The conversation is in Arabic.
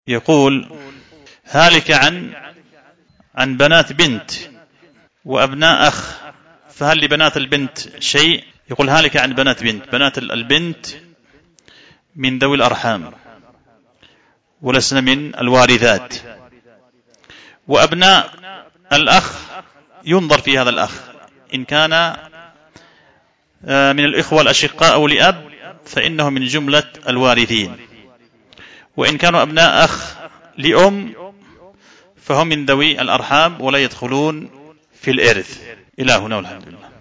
يقول هالك عن بنات بنت وأبناء أخ، فهل لبنات البنت شيء؟ يقول هالك عن بنات بنت، بنات البنت من ذوي الأرحام ولسن من الوارثات، وأبناء الأخ ينظر في هذا الأخ، إن كان من الإخوة الأشقاء أو لأب فإنه من جملة الوارثين، وإن كانوا أبناء أخ لأم فهم من ذوي الأرحام ولا يدخلون في الإرث. إلى هنا والحمد لله.